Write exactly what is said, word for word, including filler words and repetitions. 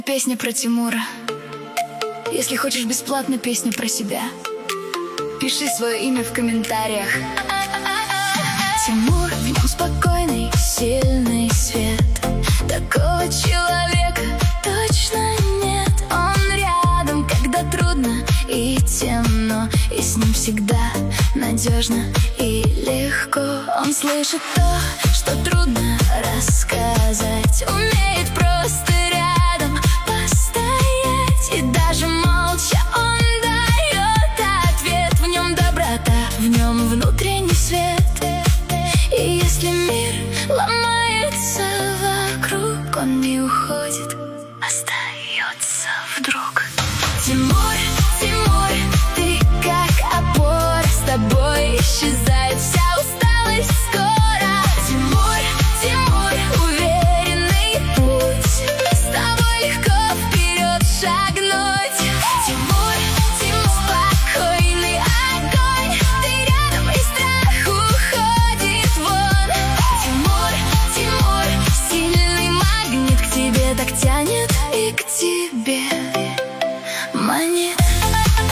Песня про Тимура. Если хочешь бесплатно песню про себя, пиши свое имя в комментариях. Тимур, в нем спокойный, сильный свет. Такого человека точно нет. Он рядом, когда трудно и темно, и с ним всегда надежно и легко. Он слышит то, что трудно рассказать, умеет просто рядом постоять. И даже молча он дает ответ. В нем доброта, в нем внутренний свет. И если мир ломается вокруг, он не уходит, остается вдруг. Тимур, Тимур, ты как опора, с тобой исчезает вся усталость скоро. Тимур, Тимур, уверенный путь, с тобой легко вперед шагнуть. Тимур, Тимур, спокойный огонь, ты рядом и страх уходит вон. Тимур, Тимур, сильный магнит, к тебе так тянет и к тебе.